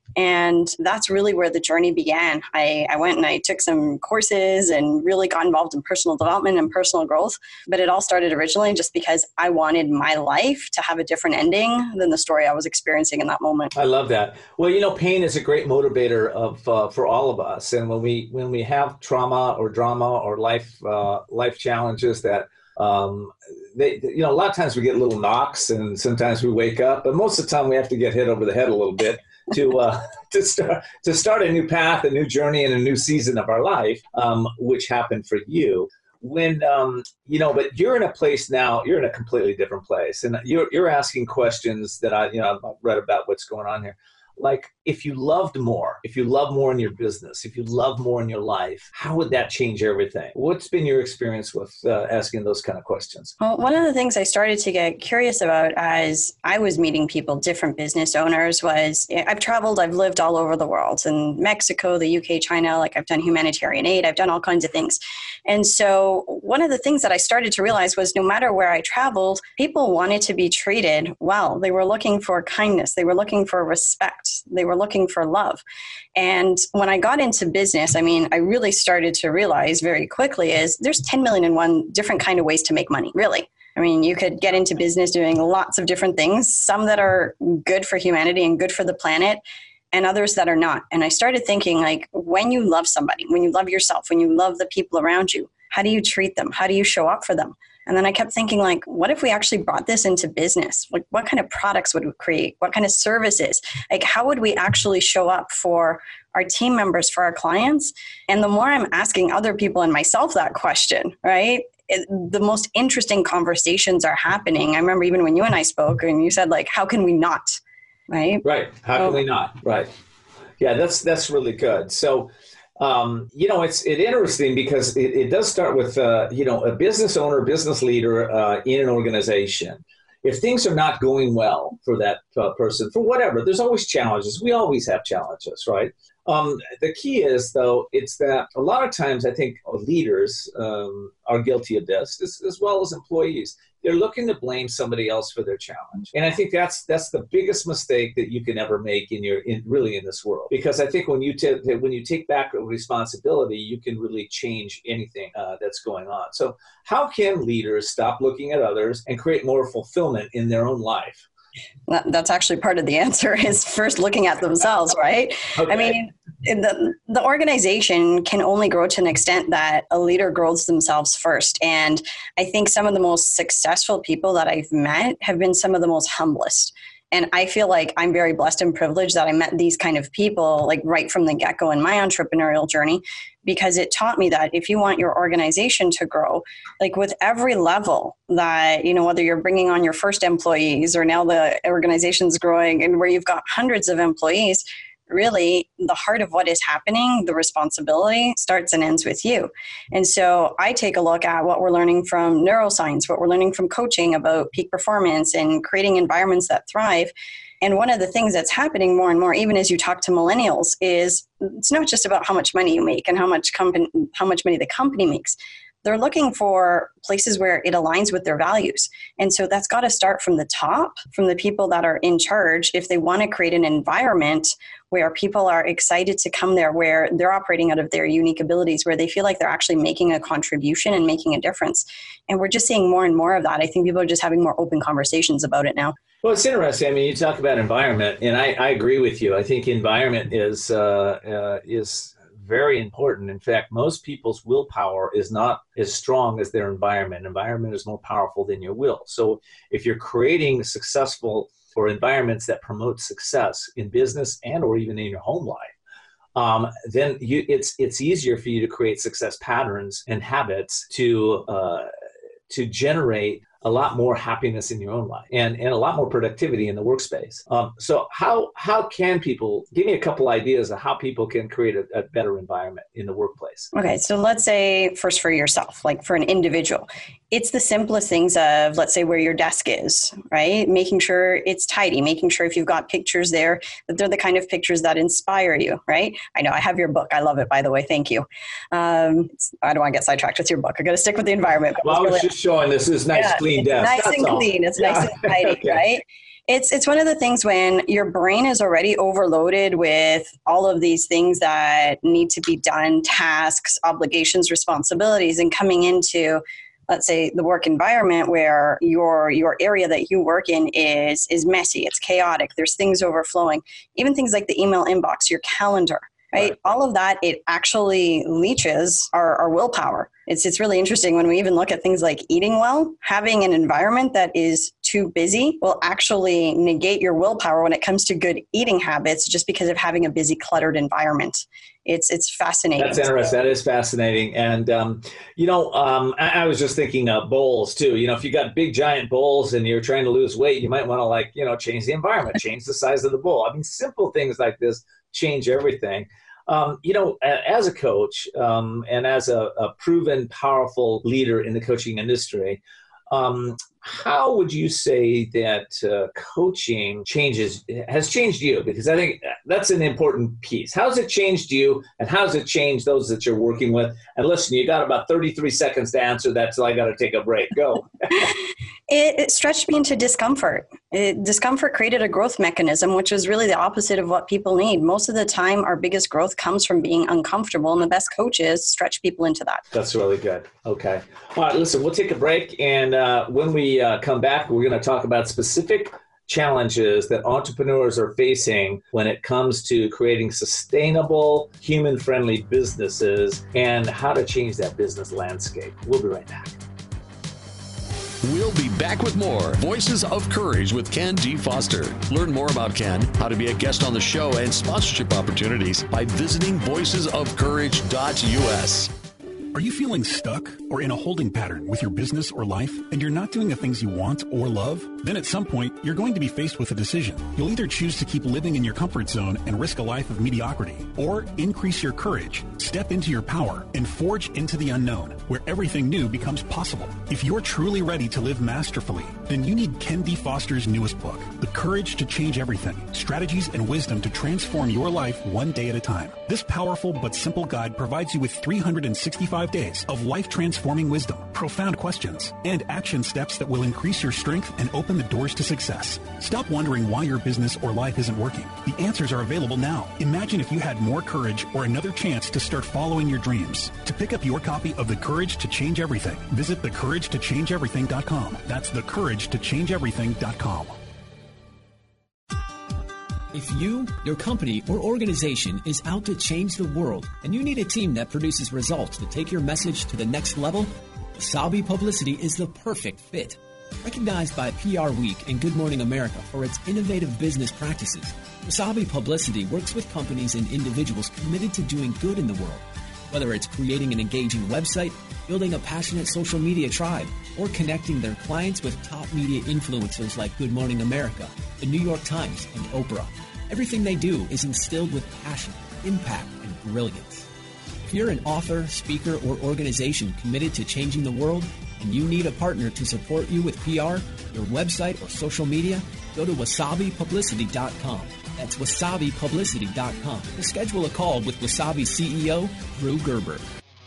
And that's really where the journey began. I, I went and I took some courses and really got involved in personal development and personal growth. But it all started originally just because I wanted my life to have a different ending than the story I was experiencing in that moment. I love that. Well, you know, pain is a great motivator of uh, for all of us. And when we when we have trauma or drama or life uh, life challenges that Um, they, you know, a lot of times we get little knocks, and sometimes we wake up, but most of the time we have to get hit over the head a little bit to uh, to start to start a new path, a new journey, and a new season of our life, um, which happened for you. When um, you know, but you're in a place now. You're in a completely different place, and you're you're asking questions that I, you know, I've read about what's going on here. like if you loved more, if you love more in your business, if you love more in your life, how would that change everything? What's been your experience with uh, asking those kind of questions? Well, one of the things I started to get curious about as I was meeting people, different business owners, was I've traveled, I've lived all over the world, in Mexico, the U K, China, like I've done humanitarian aid, I've done all kinds of things. And so one of the things that I started to realize was no matter where I traveled, people wanted to be treated well. They were looking for kindness. They were looking for respect. They were looking for love. And when I got into business, I mean, I really started to realize very quickly is there's ten million and one different kind of ways to make money, really. I mean, you could get into business doing lots of different things, some that are good for humanity and good for the planet, and others that are not. And I started thinking, like, when you love somebody, when you love yourself, when you love the people around you, how do you treat them? How do you show up for them? And then I kept thinking, like, what if we actually brought this into business? Like, what kind of products would we create? What kind of services? Like, how would we actually show up for our team members, for our clients? And the more I'm asking other people and myself that question, right, it, the most interesting conversations are happening. I remember even when you and I spoke and you said, like, how can we not? Right? Right. How so, can we not? Right. Yeah, that's that's really good. So, Um, you know, it's it interesting because it, it does start with, uh, you know, a business owner, business leader uh, in an organization. If things are not going well for that uh, person, for whatever, there's always challenges. We always have challenges, right? Um, the key is, though, it's that a lot of times I think leaders um, are guilty of this, as, as well as employees. They're looking to blame somebody else for their challenge. And I think that's that's the biggest mistake that you can ever make in your in really in this world. Because I think when you t- when you take back responsibility, you can really change anything uh, that's going on. So how can leaders stop looking at others and create more fulfillment in their own life? That's actually part of the answer is first looking at themselves, right? Okay. I mean, the the organization can only grow to an extent that a leader grows themselves first. And I think some of the most successful people that I've met have been some of the most humblest. And I feel like I'm very blessed and privileged that I met these kind of people like right from the get-go in my entrepreneurial journey, because it taught me that if you want your organization to grow, like with every level that, you know, whether you're bringing on your first employees or now the organization's growing and where you've got hundreds of employees, really the heart of what is happening, the responsibility starts and ends with you. And so I take a look at what we're learning from neuroscience, what we're learning from coaching about peak performance and creating environments that thrive. And one of the things that's happening more and more, even as you talk to millennials, is it's not just about how much money you make and how much company, how much money the company makes. They're looking for places where it aligns with their values. And so that's got to start from the top, from the people that are in charge, if they want to create an environment where people are excited to come there, where they're operating out of their unique abilities, where they feel like they're actually making a contribution and making a difference. And we're just seeing more and more of that. I think people are just having more open conversations about it now. Well, it's interesting. I mean, you talk about environment, and I, I agree with you. I think environment is uh, uh, is very important. In fact, most people's willpower is not as strong as their environment. Environment is more powerful than your will. So if you're creating successful or environments that promote success in business and or even in your home life, um, then you, it's it's easier for you to create success patterns and habits to uh, to generate a lot more happiness in your own life and, and a lot more productivity in the workspace. Um, so how how can people, give me a couple ideas of how people can create a, a better environment in the workplace? Okay, so let's say first for yourself, like for an individual, it's the simplest things of, let's say where your desk is, right? Making sure it's tidy, making sure if you've got pictures there, that they're the kind of pictures that inspire you, right? I know I have your book. I love it, by the way. Thank you. Um, I don't want to get sidetracked with your book. I got to stick with the environment. Well, I was really just showing this is nice, yeah, clean desk. Nice That's and all. clean. It's yeah. nice and tidy, okay. Right? It's it's one of the things when your brain is already overloaded with all of these things that need to be done, tasks, obligations, responsibilities, and coming into, let's say, the work environment where your your area that you work in is is messy, it's chaotic, there's things overflowing, even things like the email inbox, your calendar, right? Right. All of that, it actually leaches our, our willpower. It's it's really interesting when we even look at things like eating well, having an environment that is too busy will actually negate your willpower when it comes to good eating habits just because of having a busy, cluttered environment. It's it's fascinating. That's interesting. That is fascinating. And, um, you know, um, I, I was just thinking of bowls too. You know, if you got big, giant bowls and you're trying to lose weight, you might want to like, you know, change the environment, change the size of the bowl. I mean, simple things like this change everything. Um, you know, as a coach um, and as a, a proven, powerful leader in the coaching industry, um, how would you say that uh, coaching changes has changed you? Because I think that's an important piece. How's it changed you, and how's it changed those that you're working with? And listen, you got about thirty-three seconds to answer that, so I got to take a break. Go. It, it stretched me into discomfort. It, discomfort created a growth mechanism, which is really the opposite of what people need. Most of the time, our biggest growth comes from being uncomfortable, and the best coaches stretch people into that. That's really good. Okay. All right, listen, we'll take a break, and uh, when we uh, come back, we're going to talk about specific challenges that entrepreneurs are facing when it comes to creating sustainable, human-friendly businesses and how to change that business landscape. We'll be right back. We'll be back with more Voices of Courage with Ken D. Foster. Learn more about Ken, how to be a guest on the show, and sponsorship opportunities by visiting voices of courage dot U S. Are you feeling stuck or in a holding pattern with your business or life, and you're not doing the things you want or love? Then at some point, you're going to be faced with a decision. You'll either choose to keep living in your comfort zone and risk a life of mediocrity, or increase your courage, step into your power, and forge into the unknown, where everything new becomes possible. If you're truly ready to live masterfully, then you need Ken D. Foster's newest book, The Courage to Change Everything, Strategies and Wisdom to Transform Your Life One Day at a Time. This powerful but simple guide provides you with three hundred sixty-five days of life-transforming wisdom, profound questions, and action steps that will increase your strength and open the doors to success. Stop wondering why your business or life isn't working. The answers are available now. Imagine if you had more courage or another chance to start following your dreams. To pick up your copy of The Courage to Change Everything, visit the courage to change everything dot com. That's the courage to change everything dot com. If you, your company, or organization is out to change the world and you need a team that produces results to take your message to the next level, Wasabi Publicity is the perfect fit. Recognized by P R Week and Good Morning America for its innovative business practices, Wasabi Publicity works with companies and individuals committed to doing good in the world. Whether it's creating an engaging website, building a passionate social media tribe, or connecting their clients with top media influencers like Good Morning America, the New York Times, and Oprah. Everything they do is instilled with passion, impact, and brilliance. If you're an author, speaker, or organization committed to changing the world, and you need a partner to support you with P R, your website, or social media, go to wasabi publicity dot com. That's wasabi publicity dot com to schedule a call with Wasabi C E O, Drew Gerber.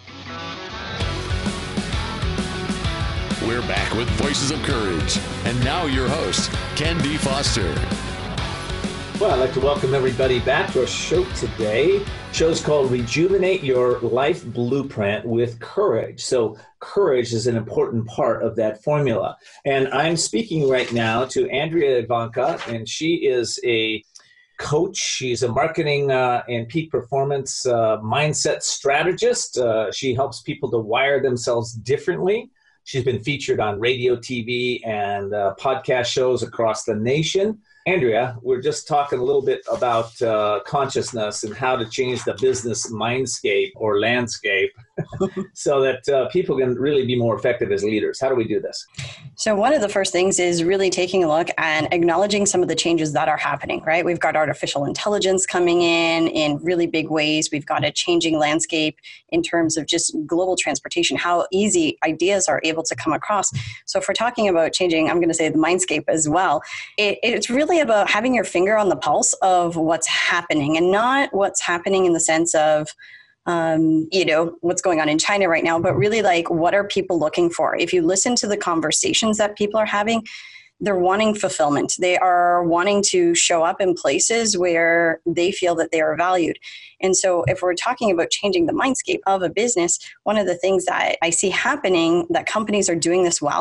We're back with Voices of Courage. And now your host, Ken D. Foster. Well, I'd like to welcome everybody back to our show today. The show's called Rejuvenate Your Life Blueprint with Courage. So courage is an important part of that formula. And I'm speaking right now to Andrea Ivanka, and she is a coach. She's a marketing uh, and peak performance uh, mindset strategist. Uh, she helps people to wire themselves differently. She's been featured on radio, T V, and uh, podcast shows across the nation. Andrea, we're just talking a little bit about uh, consciousness and how to change the business mindscape or landscape so that uh, people can really be more effective as leaders. How do we do this? So one of the first things is really taking a look and acknowledging some of the changes that are happening, right? We've got artificial intelligence coming in in really big ways. We've got a changing landscape in terms of just global transportation, how easy ideas are able to come across. So if we're talking about changing, I'm going to say the mindscape as well, it, it's really about having your finger on the pulse of what's happening, and not what's happening in the sense of Um, you know, what's going on in China right now, but really like, what are people looking for? If you listen to the conversations that people are having, they're wanting fulfillment. They are wanting to show up in places where they feel that they are valued. And so if we're talking about changing the mindscape of a business, one of the things that I see happening that companies are doing this well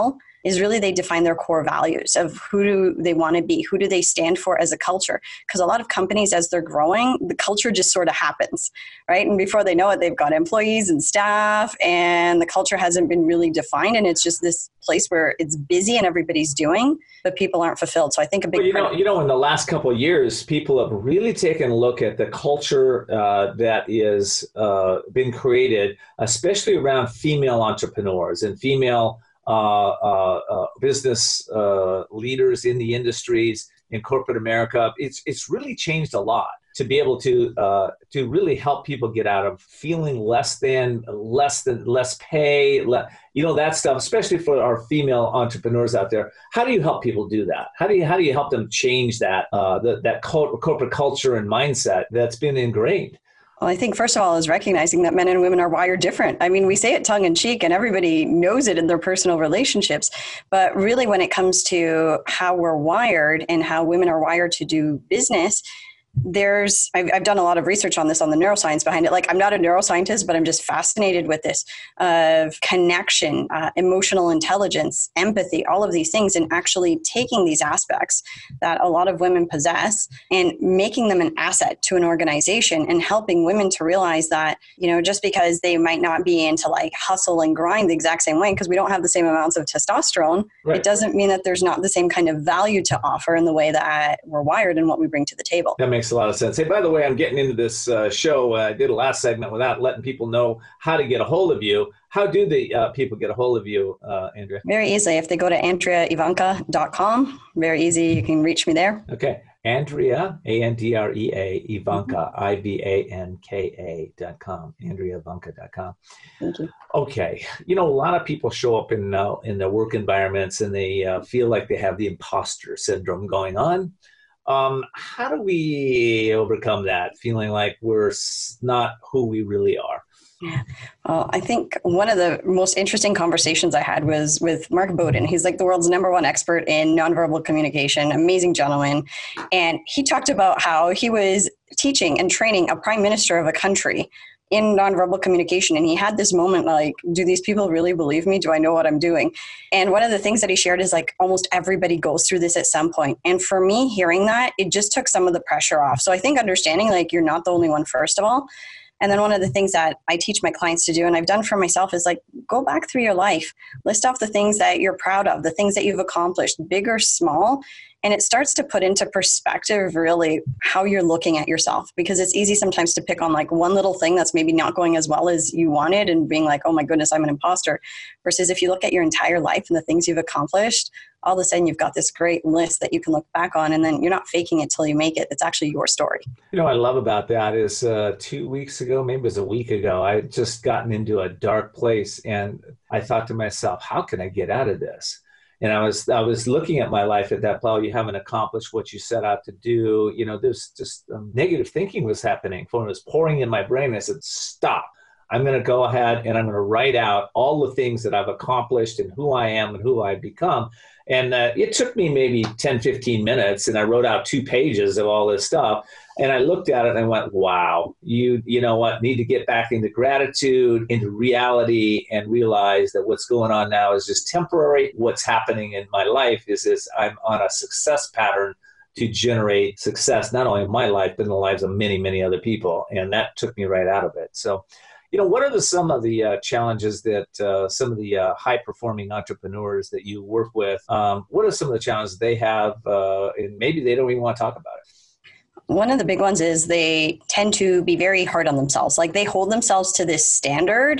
is really they define their core values of who do they want to be, who do they stand for as a culture. Because a lot of companies, as they're growing, the culture just sort of happens, right? And before they know it, they've got employees and staff, and the culture hasn't been really defined. And it's just this place where it's busy and everybody's doing, but people aren't fulfilled. So I think a big well, you part know, of- you know, in the last couple of years, people have really taken a look at the culture uh, that is uh, been created, especially around female entrepreneurs and female uh, uh, uh, business uh, leaders in the industries in corporate America. It's it's really changed a lot to be able to uh, to really help people get out of feeling less than, less than, less pay, le- you know, that stuff, especially for our female entrepreneurs out there. How do you help people do that? How do you how do you help them change that uh, the, that cult, corporate culture and mindset that's been ingrained? Well, I think first of all is recognizing that men and women are wired different. I mean, we say it tongue in cheek and everybody knows it in their personal relationships, but really when it comes to how we're wired and how women are wired to do business, there's, I've, I've done a lot of research on this, on the neuroscience behind it. Like, I'm not a neuroscientist, but I'm just fascinated with this of connection, uh, emotional intelligence, empathy, all of these things, and actually taking these aspects that a lot of women possess and making them an asset to an organization and helping women to realize that, you know, just because they might not be into like hustle and grind the exact same way, because we don't have the same amounts of testosterone, right, it doesn't mean that there's not the same kind of value to offer in the way that we're wired and what we bring to the table. That makes a lot of sense. Hey, by the way, I'm getting into this uh, show. Uh, I did a last segment without letting people know how to get a hold of you. How do the uh, people get a hold of you, uh, Andrea? Very easily. If they go to andrea ivanka dot com, very easy. You can reach me there. Okay. Andrea, A N D R E A, Ivanka, I V A N K A dot com, andrea ivanka dot com. Thank you. Okay. You know, a lot of people show up in uh, in their work environments and they uh, feel like they have the imposter syndrome going on. Um, how do we overcome that, feeling like we're not who we really are? Yeah. Well, I think one of the most interesting conversations I had was with Mark Bowden. He's like the world's number one expert in nonverbal communication, amazing gentleman. And he talked about how he was teaching and training a prime minister of a country in nonverbal communication. And he had this moment like, do these people really believe me? Do I know what I'm doing? And one of the things that he shared is like, almost everybody goes through this at some point. And for me, hearing that, it just took some of the pressure off. So I think understanding like, you're not the only one, first of all. And then one of the things that I teach my clients to do, and I've done for myself, is like, go back through your life, list off the things that you're proud of, the things that you've accomplished, big or small. And it starts to put into perspective really how you're looking at yourself, because it's easy sometimes to pick on like one little thing that's maybe not going as well as you wanted and being like, oh my goodness, I'm an imposter. Versus if you look at your entire life and the things you've accomplished, all of a sudden you've got this great list that you can look back on, and then you're not faking it till you make it. It's actually your story. You know, what I love about that is uh, two weeks ago, maybe it was a week ago, I had just gotten into a dark place and I thought to myself, how can I get out of this? And I was I was looking at my life at that, well, you haven't accomplished what you set out to do. You know, there's just um, negative thinking was happening. It was pouring in my brain. I said, stop. I'm going to go ahead and I'm going to write out all the things that I've accomplished and who I am and who I've become. And uh, it took me maybe ten, fifteen minutes, and I wrote out two pages of all this stuff. And I looked at it and I went, wow, you you know what, need to get back into gratitude, into reality, and realize that what's going on now is just temporary. What's happening in my life is this, I'm on a success pattern to generate success, not only in my life, but in the lives of many, many other people. And that took me right out of it. So, you know, what are the, some of the uh, challenges that uh, some of the uh, high-performing entrepreneurs that you work with, um, what are some of the challenges they have, uh, and maybe they don't even want to talk about it? One of the big ones is they tend to be very hard on themselves. Like they hold themselves to this standard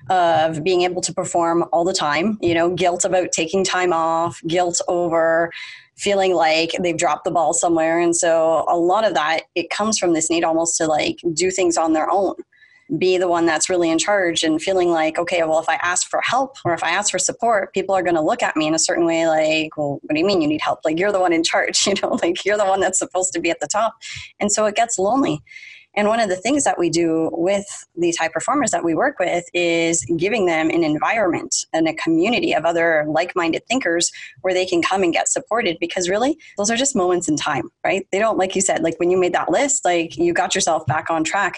of being able to perform all the time, you know, guilt about taking time off, guilt over feeling like they've dropped the ball somewhere. And so a lot of that, it comes from this need almost to like do things on their own, be the one that's really in charge, and feeling like, okay, well, if I ask for help or if I ask for support, people are going to look at me in a certain way like, well, what do you mean you need help? Like, you're the one in charge, you know, like you're the one that's supposed to be at the top. And so it gets lonely. And one of the things that we do with these high performers that we work with is giving them an environment and a community of other like-minded thinkers where they can come and get supported, because really those are just moments in time, right? They don't, like you said, like when you made that list, like you got yourself back on track.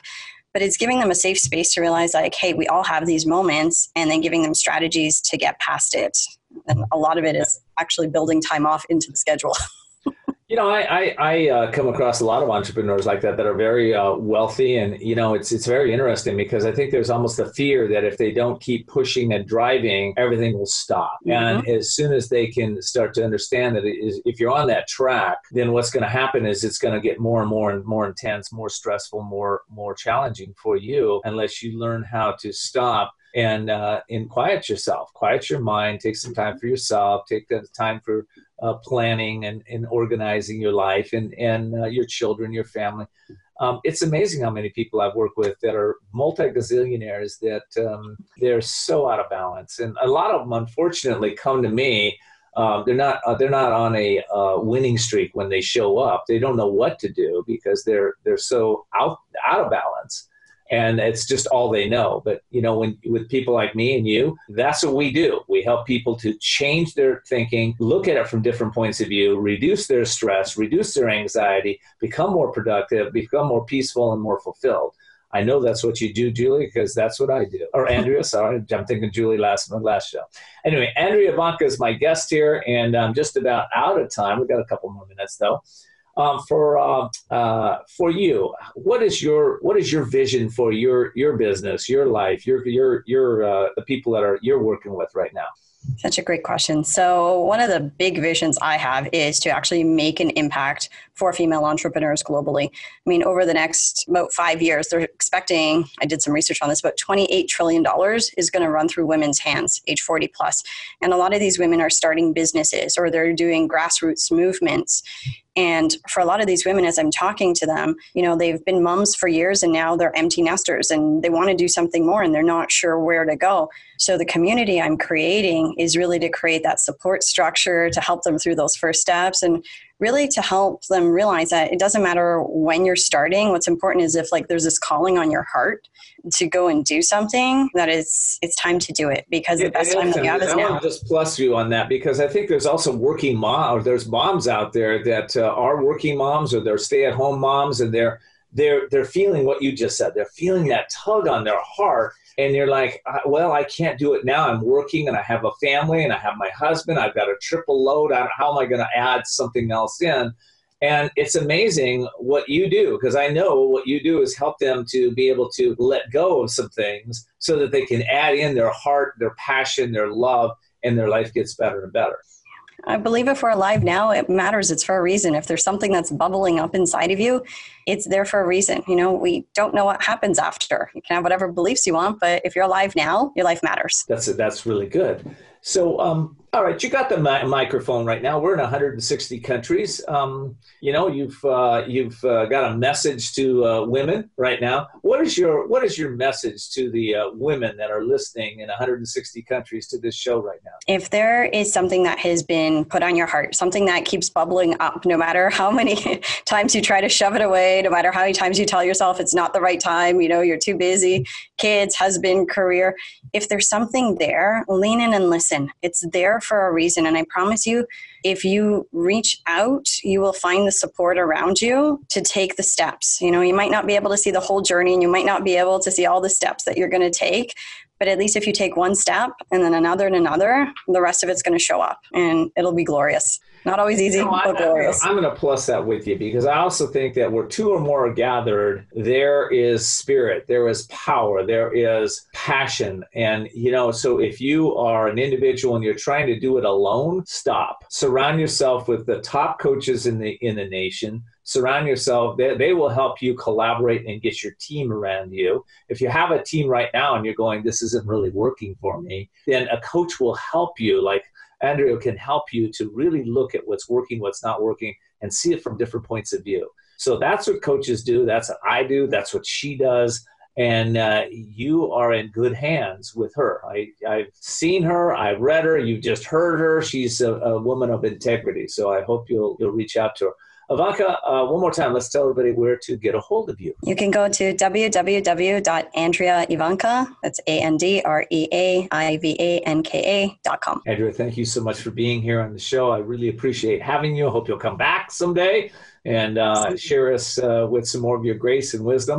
but it's giving them a safe space to realize like, hey, we all have these moments, and then giving them strategies to get past it. And a lot of it is actually building time off into the schedule. You know, I I, I uh, come across a lot of entrepreneurs like that that are very uh, wealthy, and you know, it's it's very interesting because I think there's almost a fear that if they don't keep pushing and driving, everything will stop. Mm-hmm. And as soon as they can start to understand that it is, if you're on that track, then what's going to happen is it's going to get more and more and more intense, more stressful, more more challenging for you unless you learn how to stop and uh, and quiet yourself, quiet your mind, take some time for yourself, take the time for uh, planning and, and organizing your life and, and uh, your children, your family. Um, it's amazing how many people I've worked with that are multi-gazillionaires that um, they're so out of balance. And a lot of them, unfortunately, come to me. Um, they're not uh, they're not on a uh, winning streak when they show up. They don't know what to do because they're they're so out out of balance. And it's just all they know. But, you know, when with people like me and you, that's what we do. We help people to change their thinking, look at it from different points of view, reduce their stress, reduce their anxiety, become more productive, become more peaceful and more fulfilled. I know that's what you do, Julie, because that's what I do. Or Andrea, sorry, I'm thinking Julie last last show. Anyway, Andrea Ivanka is my guest here, and I'm just about out of time. We've got a couple more minutes, though. Um, for uh, uh, for you, what is your what is your vision for your your business, your life, your your your uh, the people that are you're working with right now? Such a great question. So one of the big visions I have is to actually make an impact for female entrepreneurs globally. I mean, over the next about five years, they're expecting, I did some research on this, about twenty-eight trillion dollars is going to run through women's hands, age forty plus. And a lot of these women are starting businesses or they're doing grassroots movements. And for a lot of these women, as I'm talking to them, you know, they've been moms for years and now they're empty nesters and they want to do something more and they're not sure where to go. So the community I'm creating is really to create that support structure to help them through those first steps and really to help them realize that it doesn't matter when you're starting. What's important is if like there's this calling on your heart to go and do something, that is, it's time to do it because the best time that you have is now. I want to just plus you on that because I think there's also working moms, there's moms out there that uh, are working moms or they're stay-at-home moms and they're they're they're feeling what you just said. They're feeling that tug on their heart. And you're like, well, I can't do it now. I'm working and I have a family and I have my husband. I've got a triple load. I don't, how am I going to add something else in? And it's amazing what you do because I know what you do is help them to be able to let go of some things so that they can add in their heart, their passion, their love, and their life gets better and better. I believe if we're alive now, it matters. It's for a reason. If there's something that's bubbling up inside of you, it's there for a reason. You know, we don't know what happens after. You can have whatever beliefs you want, but if you're alive now, your life matters. That's that's really good. So, um, all right, you got the mi- microphone right now. We're in one hundred sixty countries. Um, you know, you've uh, you've uh, got a message to uh, women right now. What is your what is your message to the uh, women that are listening in one hundred sixty countries to this show right now? If there is something that has been put on your heart, something that keeps bubbling up, no matter how many times you try to shove it away, no matter how many times you tell yourself it's not the right time, you know, you're too busy, kids, husband, career. If there's something there, lean in and listen. It's there for a reason. And I promise you, if you reach out, you will find the support around you to take the steps. You know, you might not be able to see the whole journey and you might not be able to see all the steps that you're going to take. But at least if you take one step and then another and another, the rest of it's going to show up and it'll be glorious. Not always easy, no, but I'm, glorious. I'm going to plus that with you because I also think that where two or more are gathered, there is spirit, there is power, there is passion. And, you know, so if you are an individual and you're trying to do it alone, stop. Surround yourself with the top coaches in the in the nation. Surround yourself. They, they will help you collaborate and get your team around you. If you have a team right now and you're going, this isn't really working for me, then a coach will help you. Like Andrea can help you to really look at what's working, what's not working, and see it from different points of view. So that's what coaches do. That's what I do. That's what she does. And uh, you are in good hands with her. I, I've seen her. I've read her. You just heard her. She's a, a woman of integrity. So I hope you'll you'll reach out to her. Ivanka, uh, one more time, let's tell everybody where to get a hold of you. You can go to w w w dot andrea ivanka, that's A N D R E A I V A N K A dot com. Andrea, thank you so much for being here on the show. I really appreciate having you. I hope you'll come back someday and uh, share us uh, with some more of your grace and wisdom.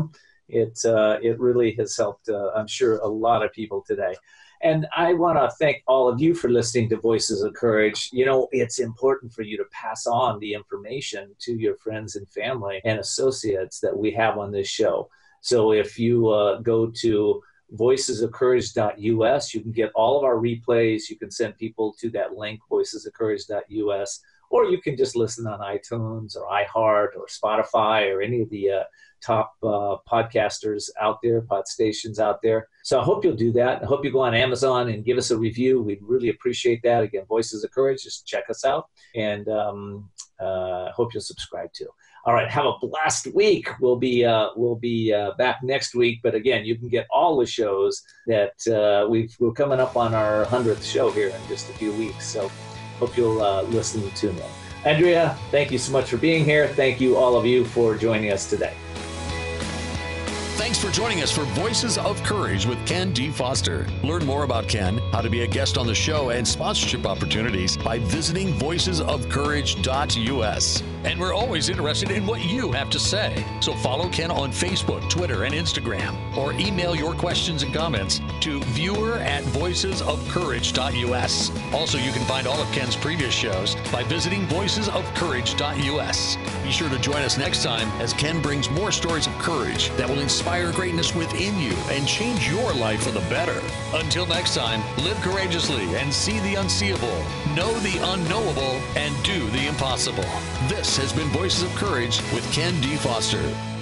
It, uh, it really has helped, uh, I'm sure, a lot of people today. And I want to thank all of you for listening to Voices of Courage. You know, it's important for you to pass on the information to your friends and family and associates that we have on this show. So if you uh, go to voices of courage dot U S, you can get all of our replays. You can send people to that link, voices of courage dot U S, or you can just listen on iTunes or iHeart or Spotify or any of the uh, top uh, podcasters out there, pod stations out there. So I hope you'll do that. I hope you go on Amazon and give us a review. We'd really appreciate that. Again, Voices of Courage, just check us out. And um, uh, hope you'll subscribe too. All right, have a blessed week. We'll be uh, we'll be uh, back next week. But again, you can get all the shows that uh, we've, we're coming up on our hundredth show here in just a few weeks. So hope you'll uh, listen and tune in. Andrea, thank you so much for being here. Thank you, all of you, for joining us today. Thanks for joining us for Voices of Courage with Ken D. Foster. Learn more about Ken, how to be a guest on the show, and sponsorship opportunities by visiting voices of courage dot U S. And we're always interested in what you have to say. So follow Ken on Facebook, Twitter, and Instagram, or email your questions and comments to viewer at voices of courage dot U S. Also, you can find all of Ken's previous shows by visiting voices of courage dot U S. Be sure to join us next time as Ken brings more stories of courage that will inspire greatness within you and change your life for the better. Until next time, live courageously and see the unseeable, know the unknowable, and do the impossible. This has been Voices of Courage with Ken D. Foster.